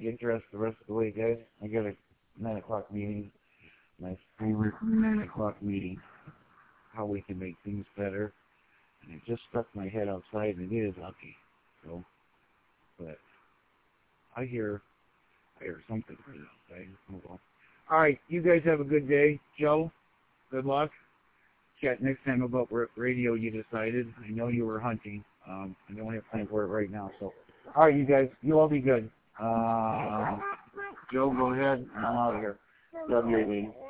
get dressed the rest of the way, guys. I got a 9 o'clock meeting. My favorite 9 o'clock meeting. How we can make things better. And it just stuck my head outside, and it is lucky. So, but I hear something right outside. Oh, well. All right, you guys have a good day. Joe, good luck. Chat next time about what radio you decided. I know you were hunting. I don't have time for it right now. So, all right, you guys, you all be good. Joe, go ahead. I'm out of here. WAV.